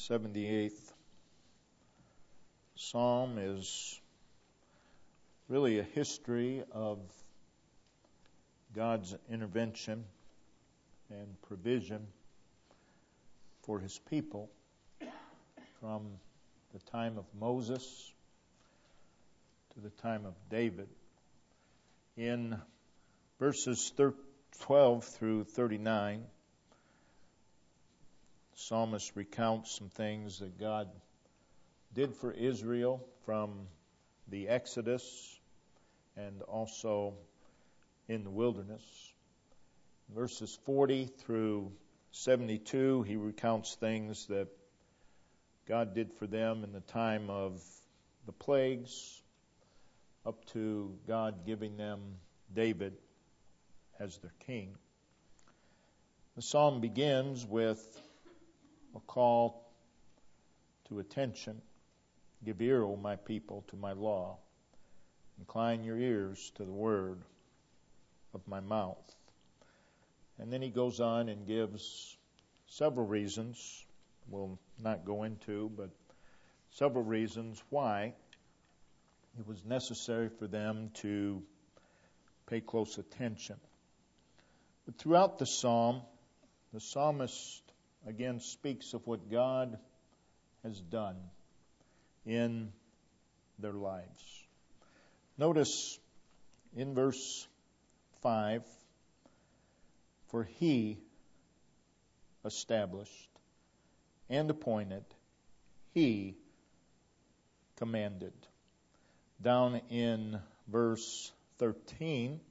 78th Psalm is really a history of God's intervention and provision for His people from the time of Moses to the time of David. In verses 12 through 39, the psalmist recounts some things that God did for Israel from the Exodus and also in the wilderness. Verses 40 through 72, he recounts things that God did for them in the time of the plagues, up to God giving them David as their king. The psalm begins with a call to attention. Give ear, O my people, to my law. Incline your ears to the word of my mouth. And then he goes on and gives several reasons, we'll not go into, but several reasons why it was necessary for them to pay close attention. But throughout the psalm, the psalmist again speaks of what God has done in their lives. Notice in verse 5, for He established and appointed, He commanded. Down in verse 13,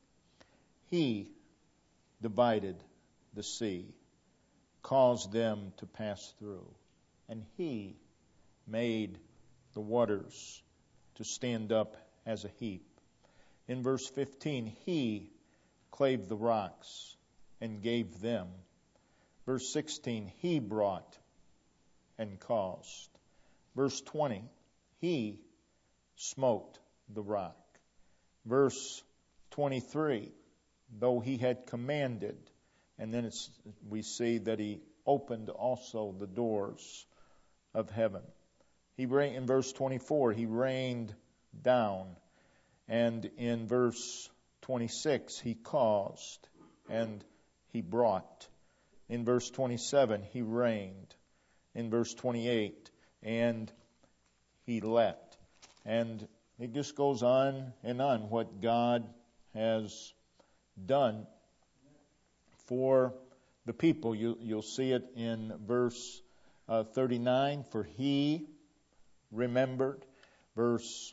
He divided the sea, caused them to pass through, and He made the waters to stand up as a heap. In verse 15, He clave the rocks and gave them. Verse 16, He brought and caused. Verse 20, He smote the rock. Verse 23, though He had commanded, and then we see that He opened also the doors of heaven. In verse 24, He rained down. And in verse 26, He caused and He brought. In verse 27, He reigned. In verse 28, and He let. And it just goes on and on what God has done for the people. You'll see it in verse 39, for He remembered. Verse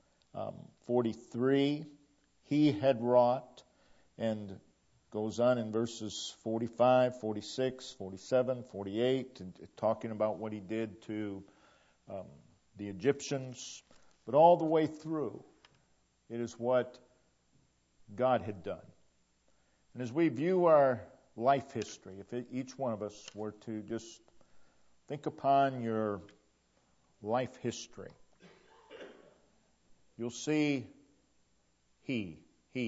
43, He had wrought, and goes on in verses 45, 46, 47, 48, talking about what He did to the Egyptians. But all the way through, it is what God had done. And as we view our life history, if each one of us were to just think upon your life history, you'll see He.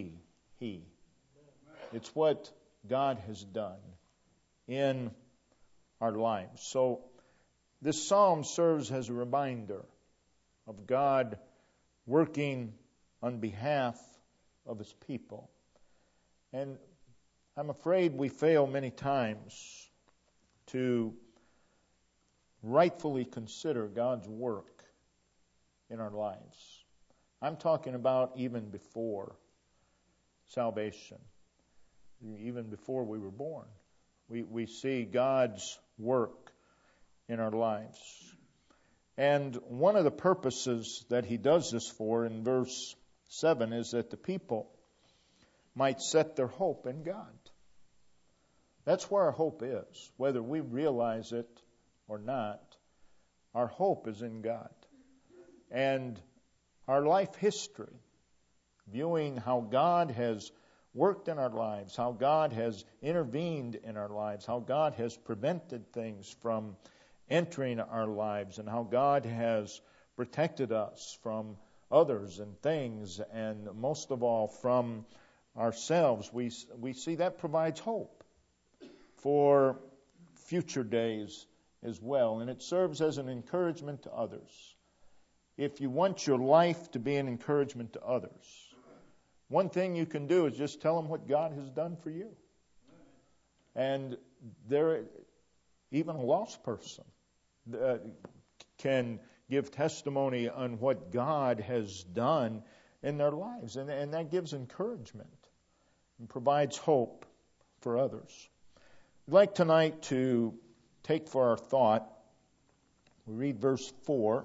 It's what God has done in our lives. So this psalm serves as a reminder of God working on behalf of His people. And I'm afraid we fail many times to rightfully consider God's work in our lives. I'm talking about even before salvation, even before we were born. We see God's work in our lives. And one of the purposes that He does this for in verse 7 is that the people might set their hope in God. That's where our hope is. Whether we realize it or not, our hope is in God. And our life history, viewing how God has worked in our lives, how God has intervened in our lives, how God has prevented things from entering our lives, and how God has protected us from others and things, and most of all from ourselves, we see that provides hope for future days as well, and it serves as an encouragement to others. If you want your life to be an encouragement to others, one thing you can do is just tell them what God has done for you. And even a lost person can give testimony on what God has done in their lives, and that gives encouragement and provides hope for others. I'd like tonight to take for our thought, we read verse 4,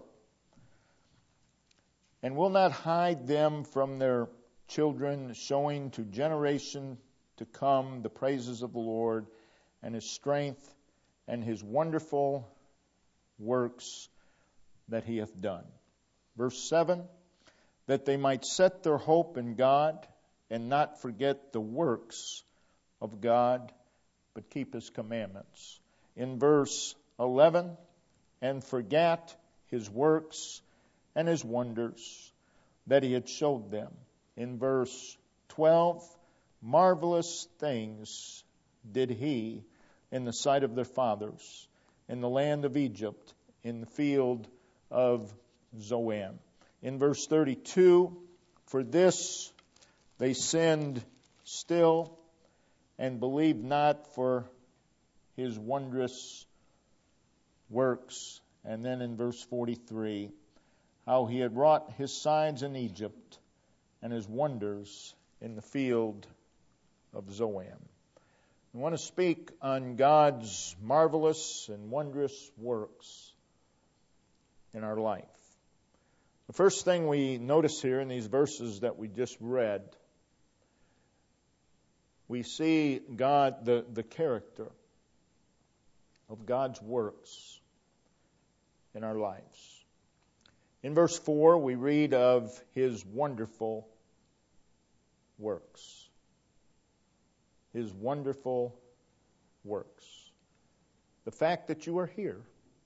and will not hide them from their children, showing to generation to come the praises of the Lord and His strength and His wonderful works that He hath done. Verse 7, that they might set their hope in God and not forget the works of God, but keep His commandments. In verse 11, and forget His works and His wonders that He had showed them. In verse 12, marvelous things did He in the sight of their fathers, in the land of Egypt, in the field of Zoan. In verse 32, for this they sinned still, and believed not for His wondrous works. And then in verse 43, how He had wrought His signs in Egypt and His wonders in the field of Zoan. I want to speak on God's marvelous and wondrous works in our life. The first thing we notice here in these verses that we just read, we see God, the character of God's works in our lives. In verse 4, we read of His wonderful works. His wonderful works. The fact that you are here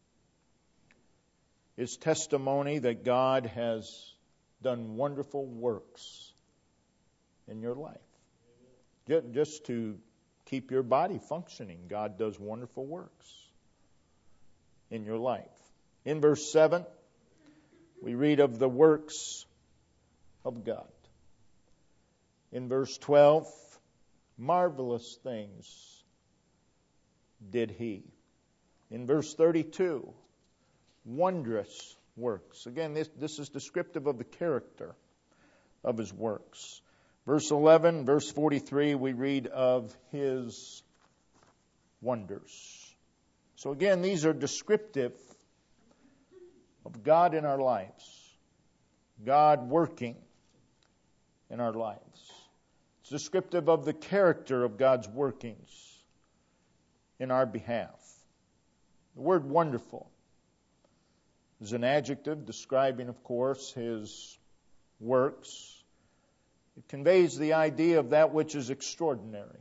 is testimony that God has done wonderful works in your life. Just to keep your body functioning, God does wonderful works in your life. In verse 7, we read of the works of God. In verse 12, marvelous things did He. In verse 32, wondrous works. Again, this is descriptive of the character of His works. Verse 11, verse 43, we read of His wonders. So again, these are descriptive of God in our lives. God working in our lives. It's descriptive of the character of God's workings in our behalf. The word wonderful is an adjective describing, of course, His works. It conveys the idea of that which is extraordinary.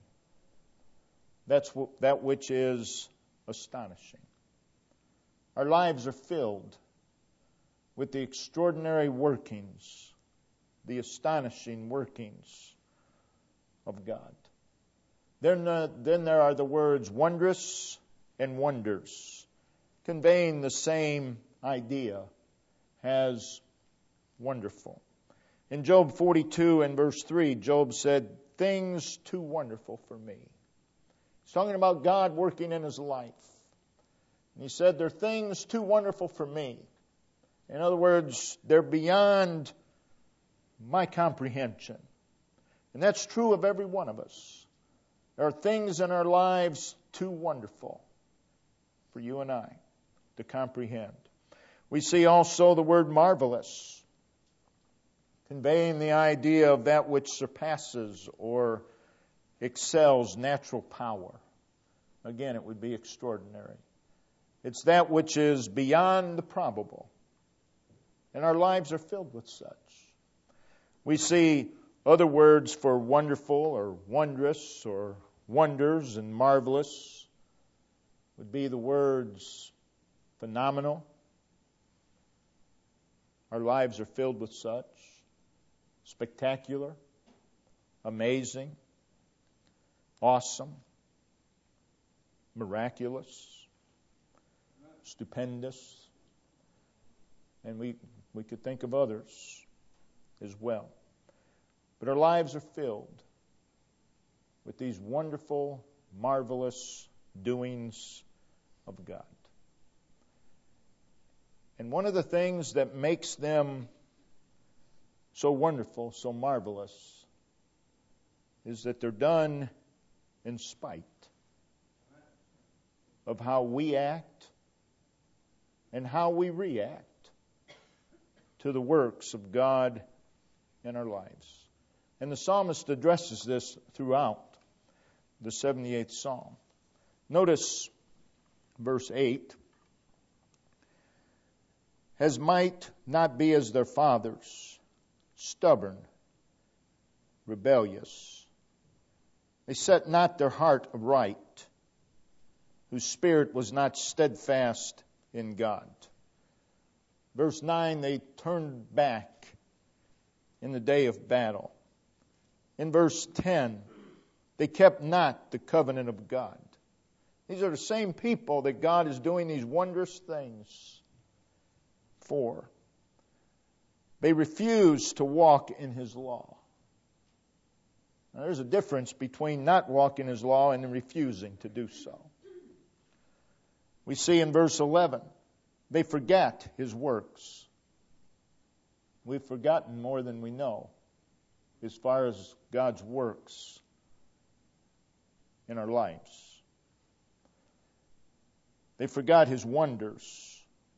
That which is astonishing. Our lives are filled with the extraordinary workings, the astonishing workings of God. Then there are the words wondrous and wonders, conveying the same idea as wonderful. In Job 42 and verse 3, Job said, things too wonderful for me. He's talking about God working in his life. And he said, they're things too wonderful for me. In other words, they're beyond my comprehension. And that's true of every one of us. There are things in our lives too wonderful for you and I to comprehend. We see also the word marvelous, conveying the idea of that which surpasses or excels natural power. Again, it would be extraordinary. It's that which is beyond the probable. And our lives are filled with such. We see other words for wonderful or wondrous or wonders and marvelous would be the words phenomenal. Our lives are filled with such. Spectacular, amazing, awesome, miraculous. stupendous. And we could think of others as well. But our lives are filled with these wonderful, marvelous doings of God. And one of the things that makes them so wonderful, so marvelous, is that they're done in spite of how we act and how we react to the works of God in our lives. And the psalmist addresses this throughout the 78th Psalm. Notice verse 8. Has might not be as their fathers, stubborn, rebellious. They set not their heart aright, whose spirit was not steadfast in God. Verse 9, they turned back in the day of battle. In verse 10, they kept not the covenant of God. These are the same people that God is doing these wondrous things for. They refused to walk in His law. Now, there's a difference between not walking His law and refusing to do so. We see in verse 11, they forget His works. We've forgotten more than we know as far as God's works in our lives. They forgot His wonders.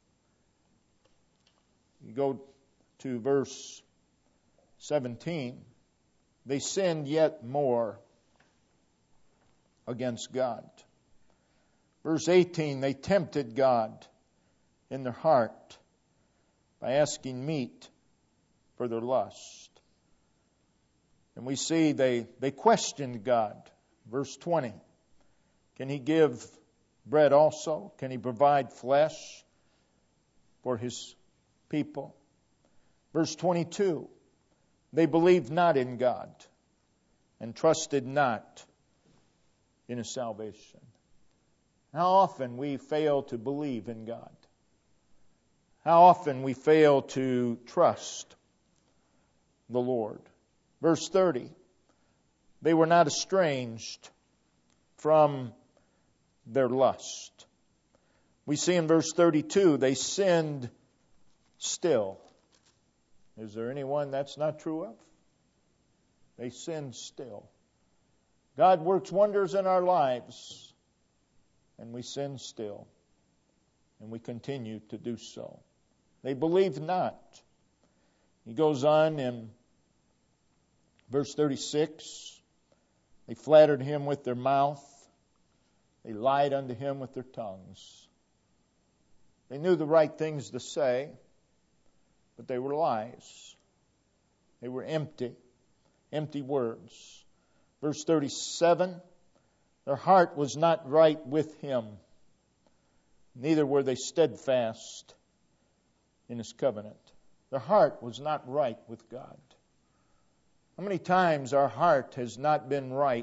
You go to verse 17. They sinned yet more against God. Verse 18, they tempted God in their heart by asking meat for their lust. And we see they questioned God. Verse 20, can He give bread also? Can He provide flesh for His people? Verse 22, they believed not in God and trusted not in His salvation. How often we fail to believe in God. How often we fail to trust the Lord. Verse 30, they were not estranged from their lust. We see in verse 32, they sinned still. Is there anyone that's not true of? They sin still. God works wonders in our lives, and we sin still. And we continue to do so. They believed not. He goes on in verse 36. They flattered Him with their mouth. They lied unto Him with their tongues. They knew the right things to say, but they were lies. They were empty words. Verse 37, their heart was not right with Him, neither were they steadfast in His covenant. Their heart was not right with God. How many times our heart has not been right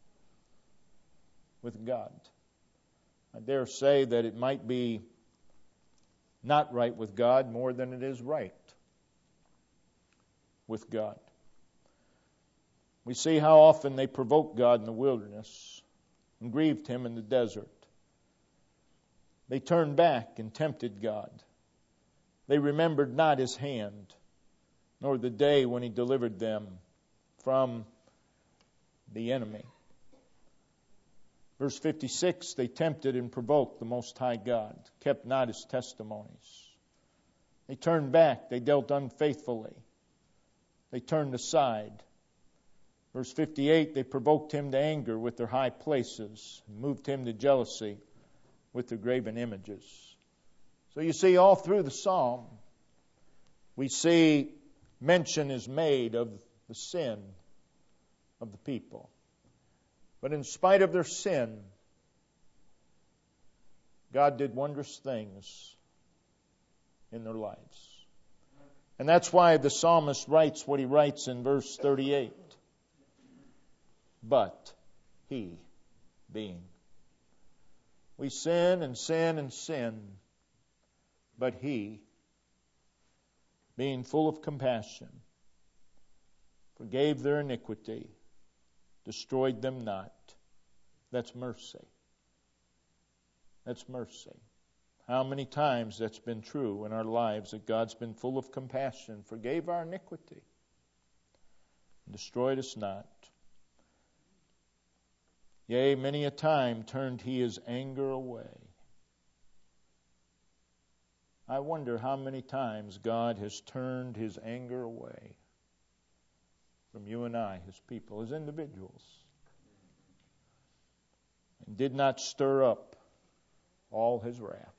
with God? I dare say that it might be not right with God more than it is right with God. We see how often they provoked God in the wilderness and grieved Him in the desert. They turned back and tempted God. They remembered not His hand, nor the day when He delivered them from the enemy. Verse 56, they tempted and provoked the Most High God, kept not His testimonies. They turned back, they dealt unfaithfully. They turned aside. Verse 58, they provoked Him to anger with their high places, and moved Him to jealousy with their graven images. So you see, all through the psalm, we see mention is made of the sin of the people. But in spite of their sin, God did wondrous things in their lives. And that's why the psalmist writes what he writes in verse 38. But He being. We sin and sin and sin But He, being full of compassion, forgave their iniquity, destroyed them not. That's mercy. That's mercy. How many times that's been true in our lives, that God's been full of compassion, forgave our iniquity, and destroyed us not. Yea, many a time turned He His anger away. I wonder how many times God has turned His anger away from you and I, His people, as individuals, and did not stir up all His wrath.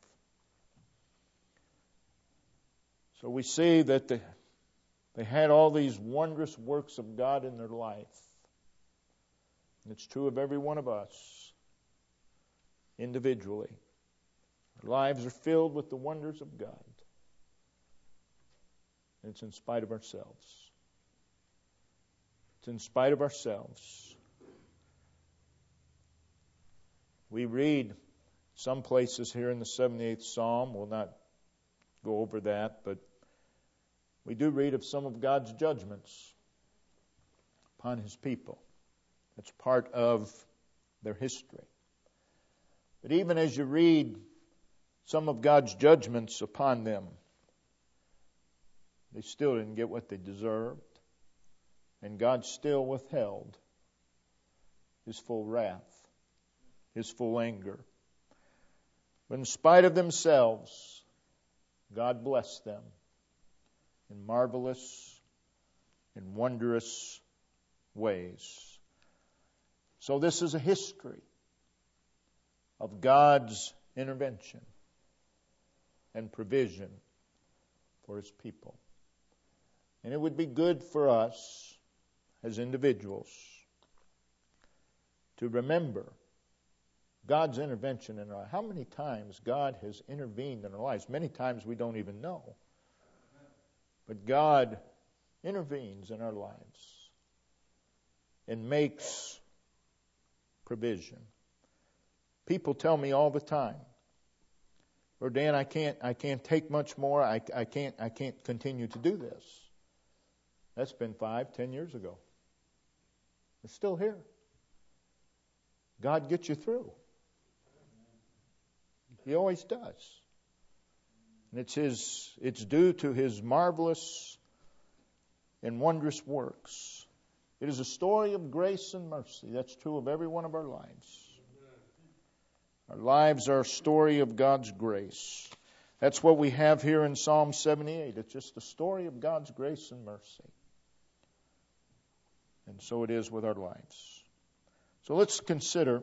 So we see that they had all these wondrous works of God in their life. And it's true of every one of us individually. Our lives are filled with the wonders of God. And it's in spite of ourselves. It's in spite of ourselves. We read some places here in the 78th Psalm. We'll not go over that, but we do read of some of God's judgments upon His people. It's part of their history. But even as you read some of God's judgments upon them, they still didn't get what they deserved. And God still withheld His full wrath, His full anger. But in spite of themselves, God blessed them in marvelous and wondrous ways. So this is a history of God's intervention and provision for His people. And it would be good for us as individuals to remember God's intervention in our lives. How many times God has intervened in our lives? Many times we don't even know. But God intervenes in our lives and makes provision. People tell me all the time, "Or Dan, I can't take much more. I can't continue to do this." That's been 5-10 years ago. It's still here. God gets you through. He always does. And it's due to His marvelous and wondrous works. It is a story of grace and mercy. That's true of every one of our lives. Our lives are a story of God's grace. That's what we have here in Psalm 78. It's just a story of God's grace and mercy. And so it is with our lives. So let's consider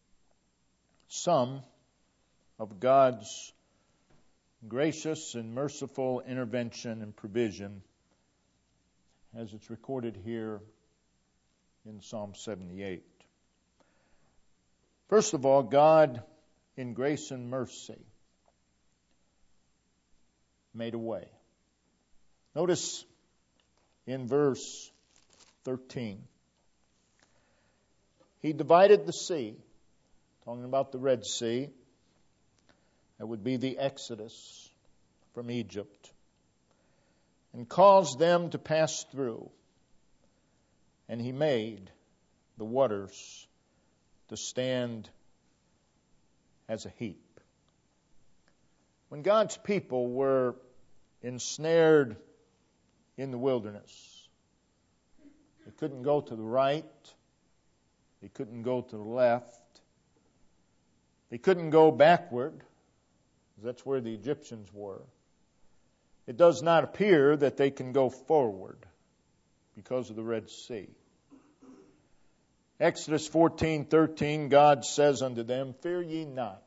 some of God's gracious and merciful intervention and provision as it's recorded here in Psalm 78. First of all, God, in grace and mercy, made a way. Notice in verse 13, He divided the sea, talking about the Red Sea. That would be the Exodus from Egypt, and caused them to pass through. And He made the waters to stand as a heap. When God's people were ensnared in the wilderness, they couldn't go to the right, they couldn't go to the left, they couldn't go backward. That's where the Egyptians were. It does not appear that they can go forward because of the Red Sea. Exodus 14:13, God says unto them, "Fear ye not."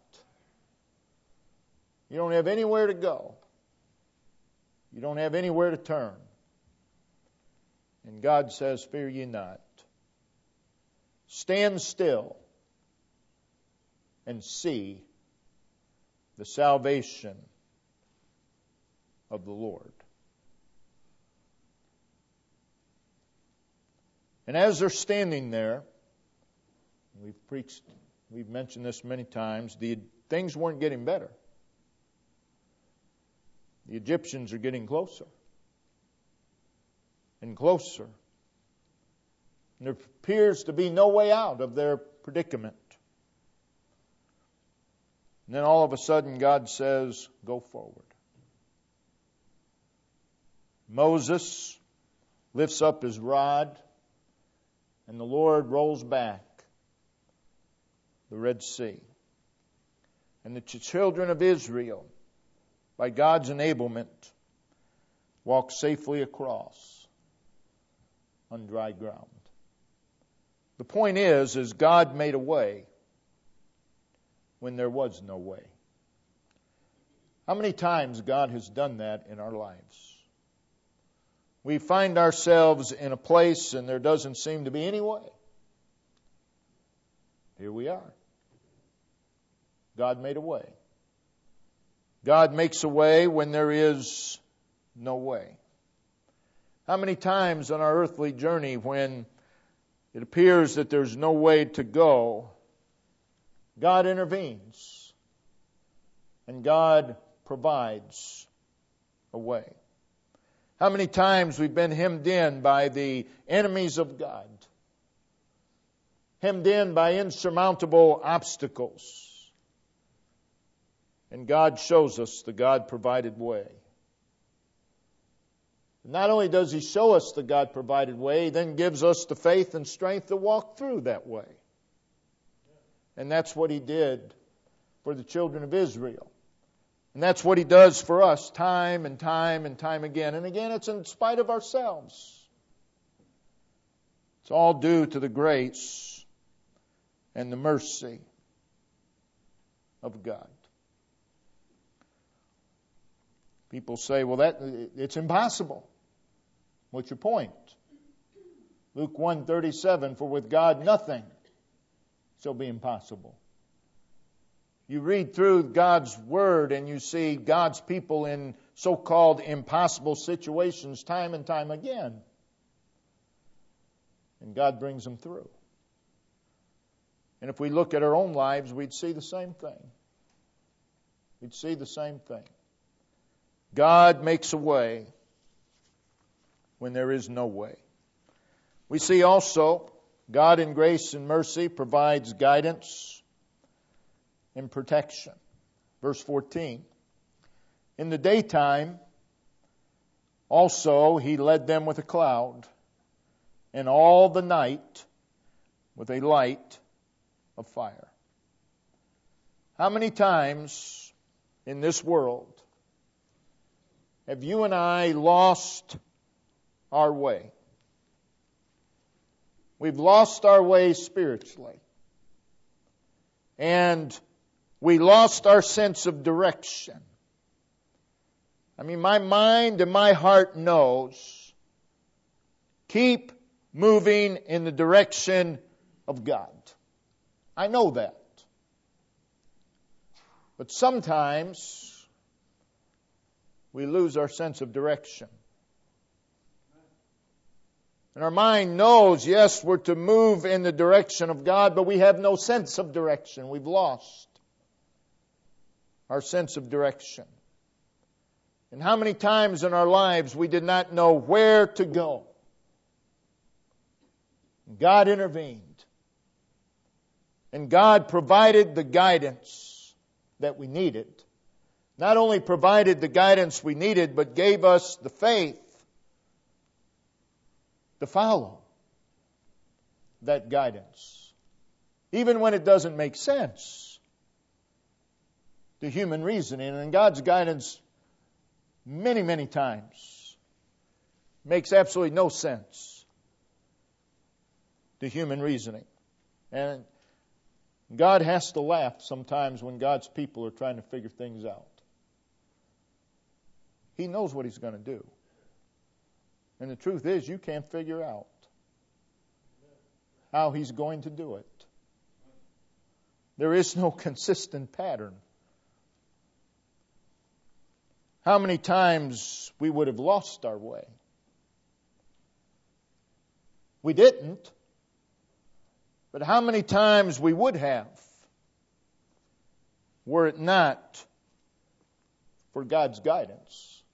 You don't have anywhere to go. You don't have anywhere to turn. And God says, "Fear ye not. Stand still and see the salvation of the Lord." And as they're standing there, we've mentioned this many times, things weren't getting better. The Egyptians are getting closer and closer. And there appears to be no way out of their predicament. And then all of a sudden God says, go forward. Moses lifts up his rod, and the Lord rolls back the Red Sea. And the children of Israel, by God's enablement, walk safely across on dry ground. The point is God made a way when there was no way. How many times God has done that in our lives? We find ourselves in a place and there doesn't seem to be any way. Here we are. God made a way. God makes a way when there is no way. How many times on our earthly journey when it appears that there's no way to go, God intervenes and God provides a way. How many times we've been hemmed in by the enemies of God, hemmed in by insurmountable obstacles. And God shows us the God-provided way. Not only does He show us the God-provided way, He then gives us the faith and strength to walk through that way. And that's what He did for the children of Israel. And that's what He does for us time and time and time again. And again, it's in spite of ourselves. It's all due to the grace and the mercy of God. People say, well, it's impossible. What's your point? Luke 1:37, for with God nothing shall be impossible. You read through God's Word and you see God's people in so-called impossible situations time and time again. And God brings them through. And if we look at our own lives, we'd see the same thing. We'd see the same thing. God makes a way when there is no way. We see also God in grace and mercy provides guidance and protection. Verse 14. In the daytime also He led them with a cloud, and all the night with a light of fire. How many times in this world have you and I lost our way? We've lost our way spiritually. And we lost our sense of direction. I mean, my mind and my heart knows, keep moving in the direction of God. I know that. But sometimes we lose our sense of direction. And our mind knows, yes, we're to move in the direction of God, but we have no sense of direction. We've lost our sense of direction. And how many times in our lives we did not know where to go? God intervened. And God provided the guidance that we needed. Not only provided the guidance we needed, but gave us the faith to follow that guidance. Even when it doesn't make sense to human reasoning. And God's guidance many, many times makes absolutely no sense to human reasoning. And God has to laugh sometimes when God's people are trying to figure things out. He knows what He's going to do. And the truth is, you can't figure out how He's going to do it. There is no consistent pattern. How many times we would have lost our way? We didn't. But how many times we would have were it not for God's guidance?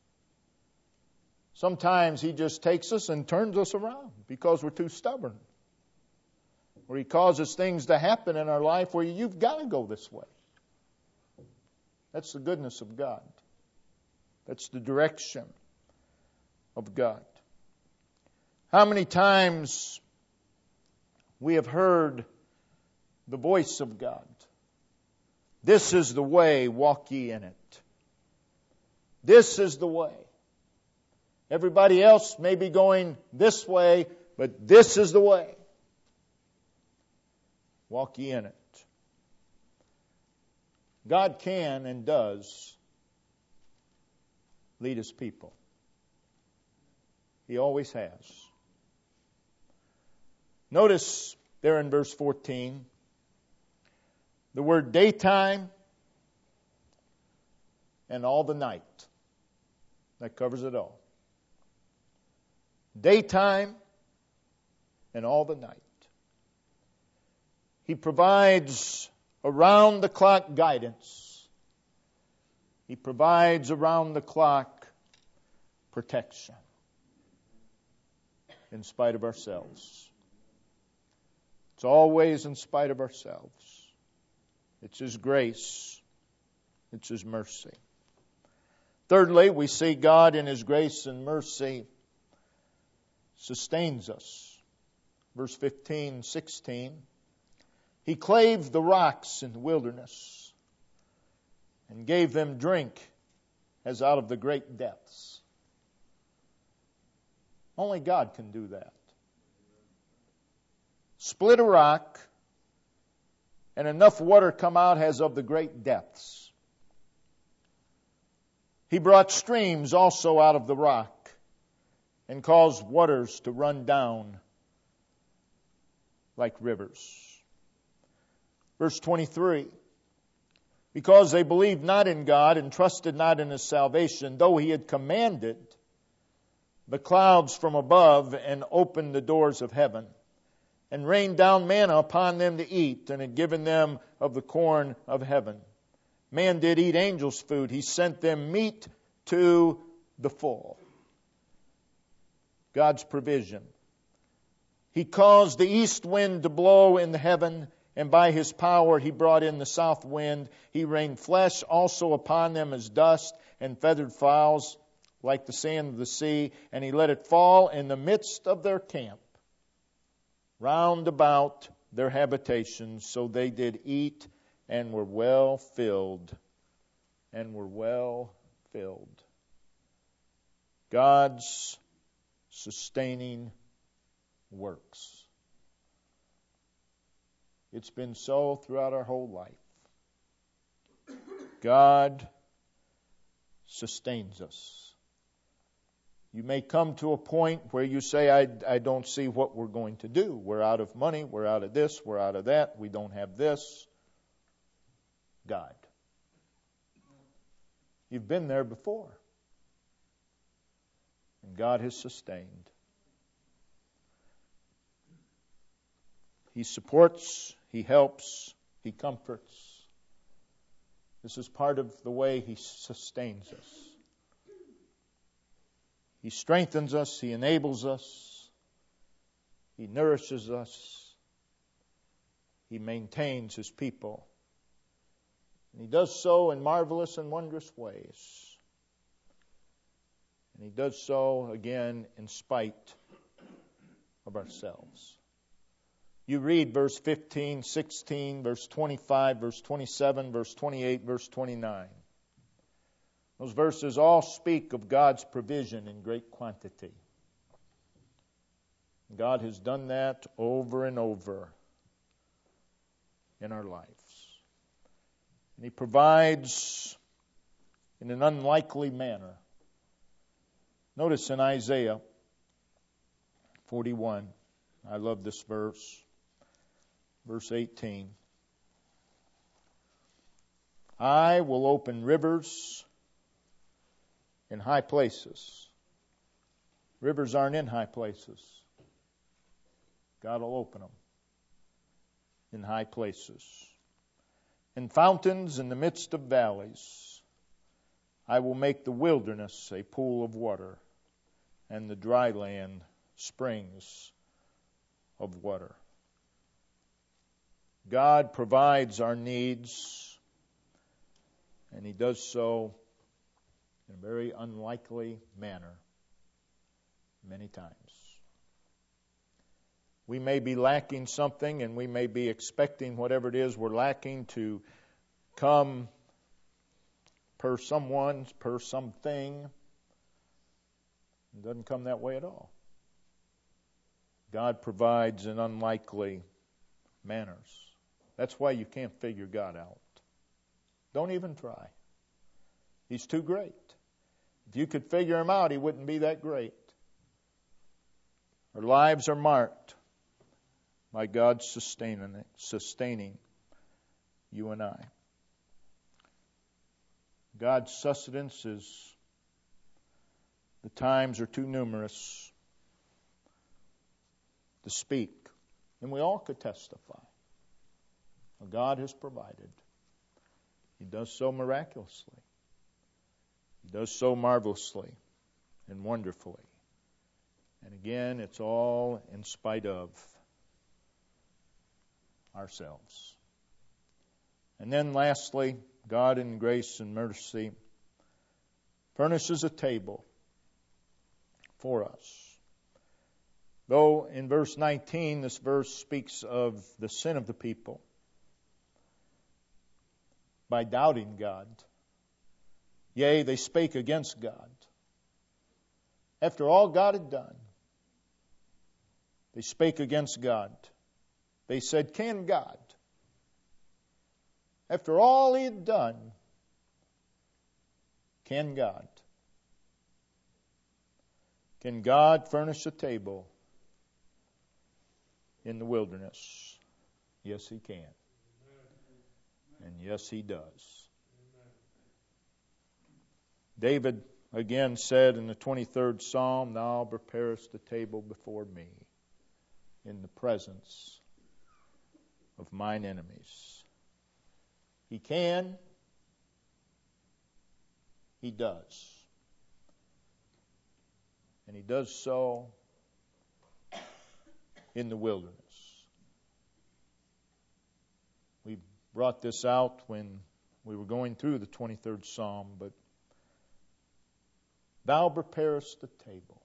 Sometimes He just takes us and turns us around because we're too stubborn. Or He causes things to happen in our life where you've got to go this way. That's the goodness of God. That's the direction of God. How many times we have heard the voice of God. This is the way, walk ye in it. This is the way. Everybody else may be going this way, but this is the way. Walk ye in it. God can and does lead His people. He always has. Notice there in verse 14, the word daytime and all the night. That covers it all. Daytime and all the night. He provides around-the-clock guidance. He provides around-the-clock protection in spite of ourselves. It's always in spite of ourselves. It's His grace. It's His mercy. Thirdly, we see God in His grace and mercy sustains us. Verse 15, 16. He clave the rocks in the wilderness and gave them drink as out of the great depths. Only God can do that. Split a rock and enough water come out as of the great depths. He brought streams also out of the rock and caused waters to run down like rivers. Verse 23, because they believed not in God and trusted not in His salvation, though He had commanded the clouds from above and opened the doors of heaven, and rained down manna upon them to eat, and had given them of the corn of heaven. Man did eat angels' food. He sent them meat to the full. God's provision. He caused the east wind to blow in the heaven, and by His power He brought in the south wind. He rained flesh also upon them as dust, and feathered fowls like the sand of the sea. And He let it fall in the midst of their camp, round about their habitations. So they did eat and were well filled. And were well filled. God's sustaining works. It's been so throughout our whole life. God sustains us. You may come to a point where you say, I don't see what we're going to do. We're out of money. We're out of this. We're out of that. We don't have this. God. You've been there before. And God has sustained. He supports, He helps, He comforts. This is part of the way He sustains us. He strengthens us, He enables us, He nourishes us, He maintains His people. And He does so in marvelous and wondrous ways. And He does so, again, in spite of ourselves. You read verse 15, 16, verse 25, verse 27, verse 28, verse 29. Those verses all speak of God's provision in great quantity. God has done that over and over in our lives. And He provides in an unlikely manner. Notice in Isaiah 41, I love this verse. Verse 18. I will open rivers in high places. Rivers aren't in high places. God will open them in high places. And fountains in the midst of valleys. I will make the wilderness a pool of water, and the dry land springs of water. God provides our needs, and He does so in a very unlikely manner many times. We may be lacking something, and we may be expecting whatever it is we're lacking to come per someone, per something. It doesn't come that way at all. God provides in unlikely manners. That's why you can't figure God out. Don't even try. He's too great. If you could figure Him out, He wouldn't be that great. Our lives are marked by God sustaining you and I. God's sustenance is, the times are too numerous to speak. And we all could testify. Well, God has provided. He does so miraculously. He does so marvelously and wonderfully. And again, it's all in spite of ourselves. And then lastly, God in grace and mercy furnishes a table for us. Though in verse 19, this verse speaks of the sin of the people by doubting God. Yea, they spake against God. After all God had done, they spake against God. They said, can God? After all He had done, can God? Can God furnish a table in the wilderness? Yes, He can. And yes, He does. David again said in the 23rd Psalm, Thou preparest a table before me in the presence of mine enemies. He can. He does. And He does so in the wilderness. We brought this out when we were going through the 23rd Psalm, but Thou preparest a table.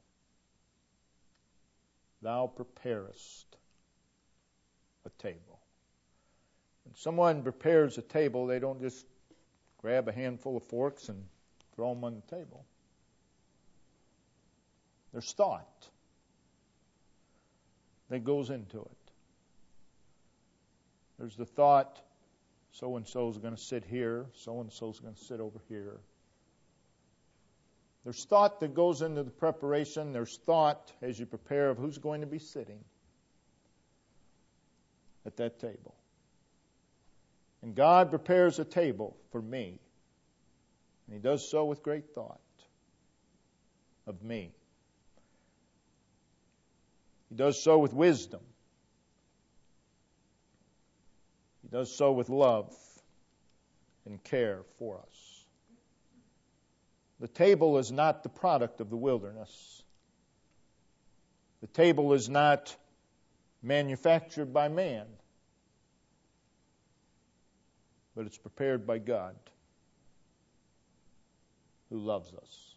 Thou preparest a table. When someone prepares a table, they don't just grab a handful of forks and throw them on the table. There's thought that goes into it. There's the thought, so-and-so is going to sit here, so-and-so is going to sit over here. There's thought that goes into the preparation. There's thought as you prepare of who's going to be sitting at that table. And God prepares a table for me. And He does so with great thought of me. He does so with wisdom. He does so with love and care for us. The table is not the product of the wilderness. The table is not manufactured by man, but it's prepared by God, who loves us.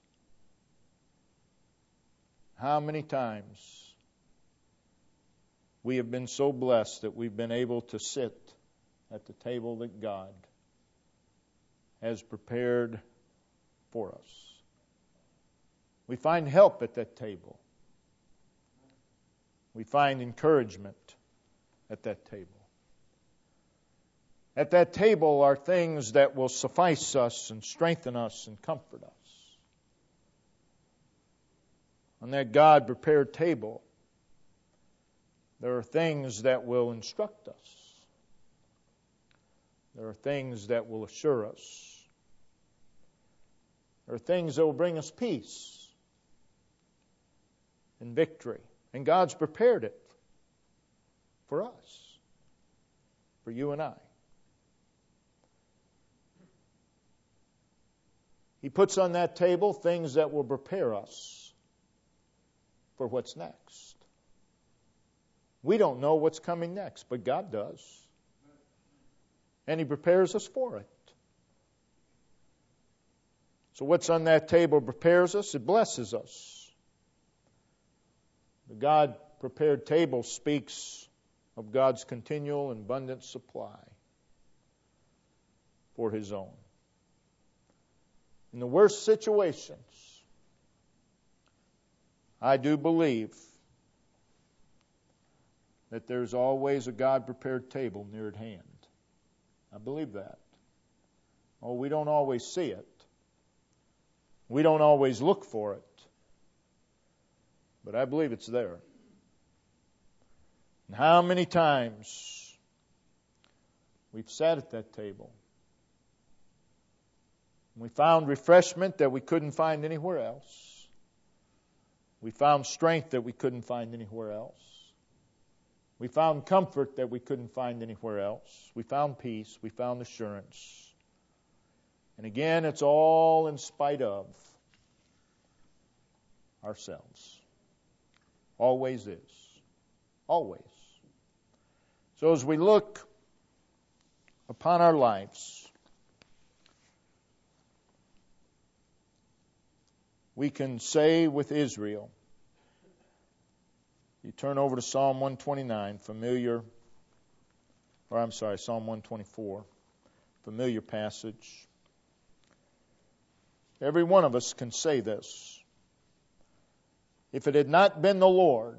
How many times we have been so blessed that we've been able to sit at the table that God has prepared for us. We find help at that table. We find encouragement at that table. At that table are things that will suffice us and strengthen us and comfort us. On that God-prepared table, there are things that will instruct us. There are things that will assure us. There are things that will bring us peace and victory. And God's prepared it for us, for you and I. He puts on that table things that will prepare us for what's next. We don't know what's coming next, but God does. And He prepares us for it. So what's on that table prepares us, it blesses us. The God-prepared table speaks of God's continual and abundant supply for His own. In the worst situations, I do believe that there's always a God-prepared table near at hand. I believe that. Oh, we don't always see it. We don't always look for it. But I believe it's there. And how many times we've sat at that table and we found refreshment that we couldn't find anywhere else. We found strength that we couldn't find anywhere else. We found comfort that we couldn't find anywhere else. We found peace. We found assurance. And again, it's all in spite of ourselves. Always is. Always. So as we look upon our lives, we can say with Israel, you turn over to Psalm 129, Psalm 124, familiar passage. Every one of us can say this. If it had not been the Lord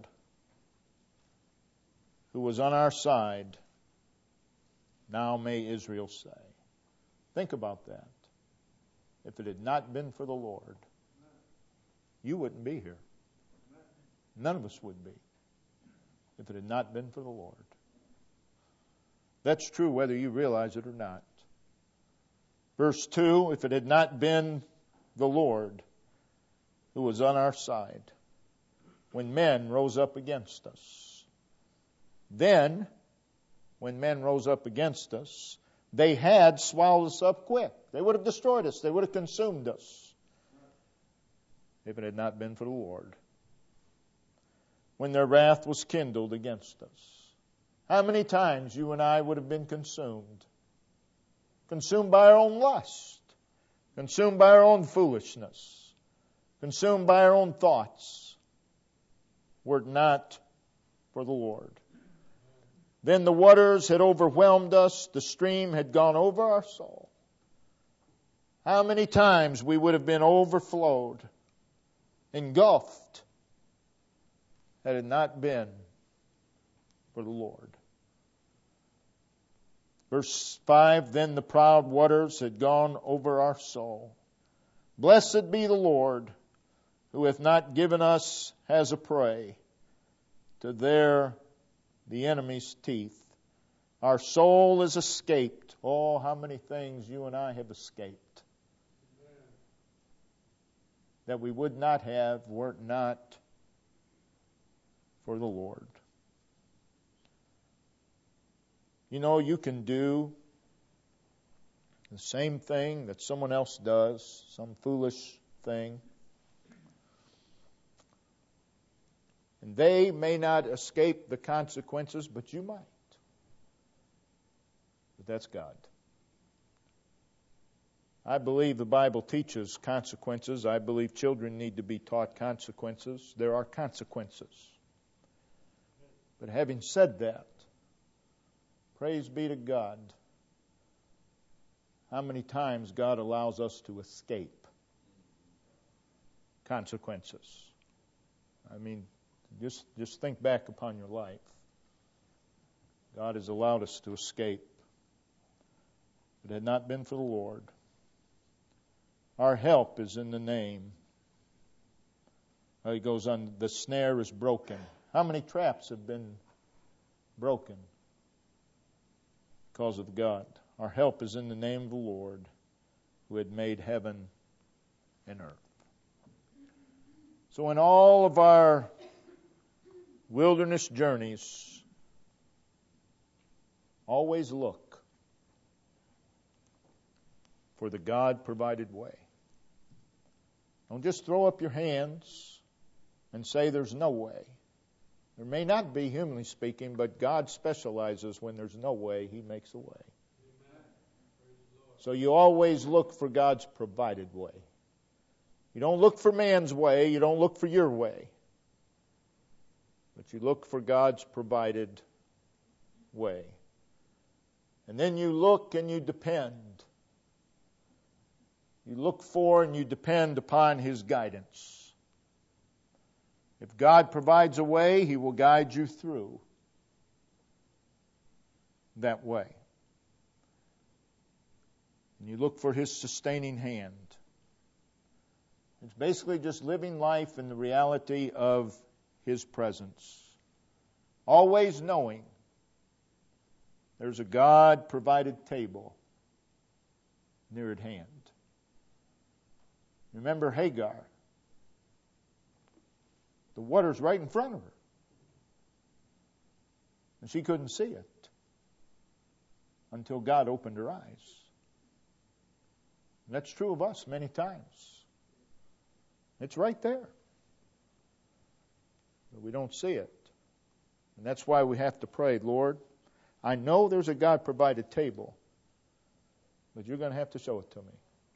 who was on our side, now may Israel say. Think about that. If it had not been for the Lord, you wouldn't be here. None of us would be if it had not been for the Lord. That's true whether you realize it or not. Verse 2, if it had not been the Lord who was on our side, when men rose up against us. Then, when men rose up against us, they had swallowed us up quick. They would have destroyed us. They would have consumed us if it had not been for the Lord. When their wrath was kindled against us. How many times you and I would have been consumed? Consumed by our own lust. Consumed by our own foolishness. Consumed by our own thoughts. Were it not for the Lord. Then the waters had overwhelmed us. The stream had gone over our soul. How many times we would have been overflowed, engulfed, had it not been for the Lord. Verse 5, then the proud waters had gone over our soul. Blessed be the Lord, who hath not given us as a prey to the enemy's teeth. Our soul is escaped. Oh, how many things you and I have escaped that we would not have were it not for the Lord. You know, you can do the same thing that someone else does, some foolish thing. And they may not escape the consequences, but you might. But that's God. I believe the Bible teaches consequences. I believe children need to be taught consequences. There are consequences. But having said that, praise be to God, how many times God allows us to escape consequences. I mean, just think back upon your life. God has allowed us to escape. If it had not been for the Lord, our help is in the name. He goes on, the snare is broken. How many traps have been broken because of God? Our help is in the name of the Lord, who had made heaven and earth. So in all of our wilderness journeys, always look for the God-provided way. Don't just throw up your hands and say there's no way. There may not be, humanly speaking, but God specializes when there's no way, He makes a way. So you always look for God's provided way. You don't look for man's way, you don't look for your way. But you look for God's provided way. And then you look and you depend. You look for and you depend upon His guidance. If God provides a way, He will guide you through that way. And you look for His sustaining hand. It's basically just living life in the reality of His presence. Always knowing there's a God-provided table near at hand. Remember Hagar. The water's right in front of her. And she couldn't see it until God opened her eyes. And that's true of us many times. It's right there. But we don't see it. And that's why we have to pray, Lord, I know there's a God-provided table, but you're going to have to show it to me.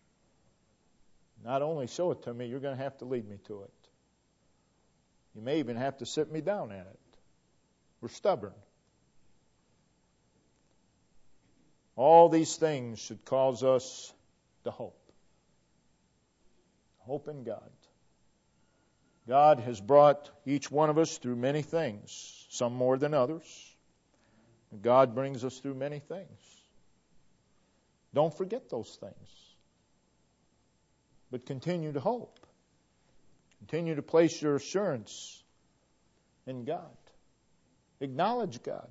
Not only show it to me, you're going to have to lead me to it. You may even have to sit me down at it. We're stubborn. All these things should cause us to hope. Hope in God. God has brought each one of us through many things, some more than others. God brings us through many things. Don't forget those things. But continue to hope. Continue to place your assurance in God. Acknowledge God.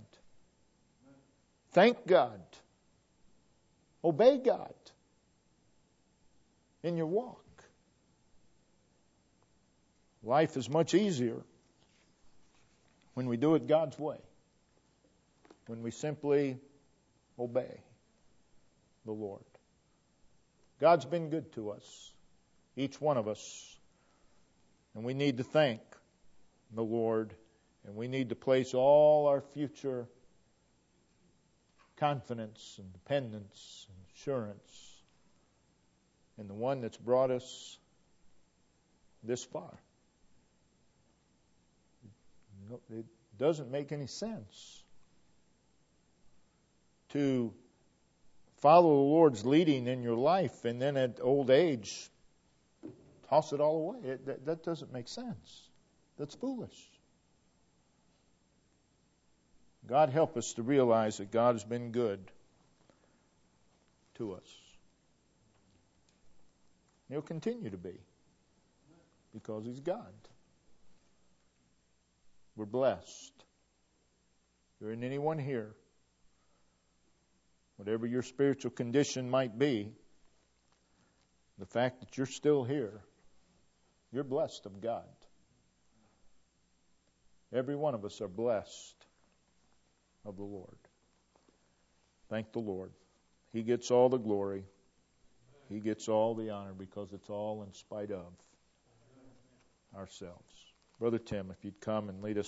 Thank God. Obey God in your walk. Life is much easier when we do it God's way. When we simply obey the Lord. God's been good to us, each one of us. And we need to thank the Lord, and we need to place all our future confidence and dependence and assurance in the one that's brought us this far. It doesn't make any sense to follow the Lord's leading in your life and then at old age toss it all away. That doesn't make sense. That's foolish. God help us to realize that God has been good to us. He'll continue to be because He's God. We're blessed. If there isn't anyone here, whatever your spiritual condition might be, the fact that you're still here, you're blessed of God. Every one of us are blessed of the Lord. Thank the Lord. He gets all the glory. He gets all the honor because it's all in spite of ourselves. Brother Tim, if you'd come and lead us